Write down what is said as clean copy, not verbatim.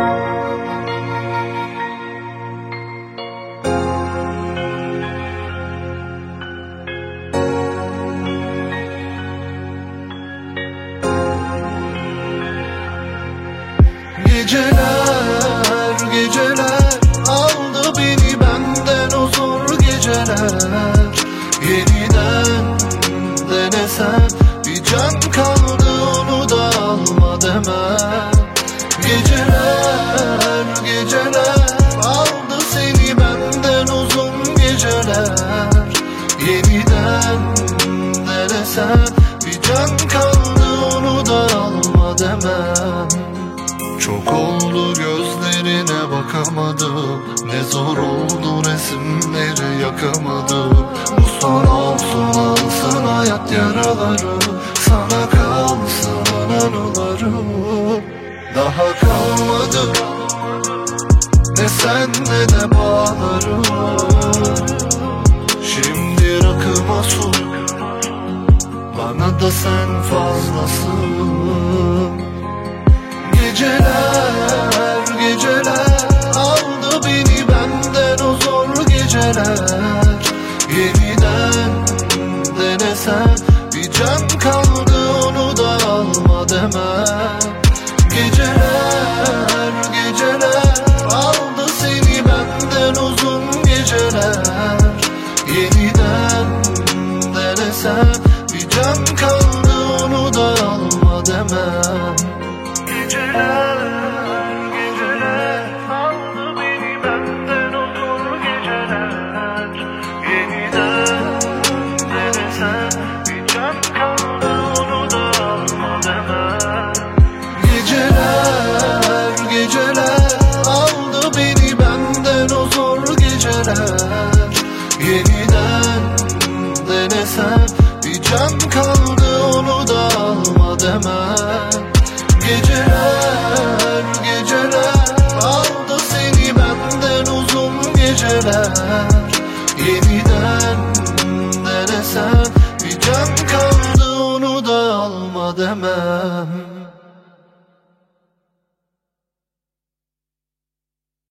Geceler, geceler aldı beni benden o zor geceler. Yeniden denesem bir can kaldı, onu da alma demem. Geceler, geceler aldı seni benden uzun geceler. Yeniden denesem bir can kaldı, onu da alma demem. Çok oldu gözlerine bakamadım, ne zor oldu resimleri yakamadım. Bu son olsun, alsın hayat yaraları, sana kalsın anılarım. Daha kalmadı ne sen ne de bağlarım. Şimdi rakıma su, bana da sen fazlasın. Geceler, geceler aldı beni benden o zor geceler. Yeniden denesem bir can kaldı, onu da alma demem. Geceler, geceler aldı seni benden uzun geceler. Yeniden denesem bir can kaldı, onu da alma demem. Geceler, geceler aldı beni benden o zor geceler. Yeniden denesem bir can kaldı, onu da alma demem. Geceler, geceler aldı beni benden o zor geceler. Yeniden denesem bir can kaldı, onu da alma demem. Geceler, geceler aldı seni benden uzun geceler. Yeniden denesem bir can kaldı, onu da alma demem.